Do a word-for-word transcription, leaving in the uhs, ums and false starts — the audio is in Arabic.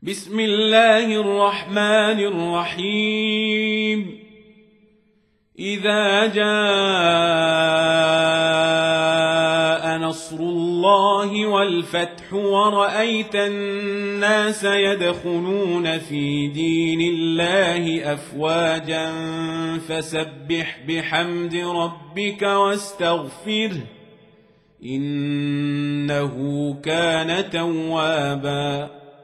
بسم الله الرحمن الرحيم إذا جاء نصر الله والفتح ورأيت الناس يدخلون في دين الله أفواجا فسبح بحمد ربك واستغفره إنه كان توابا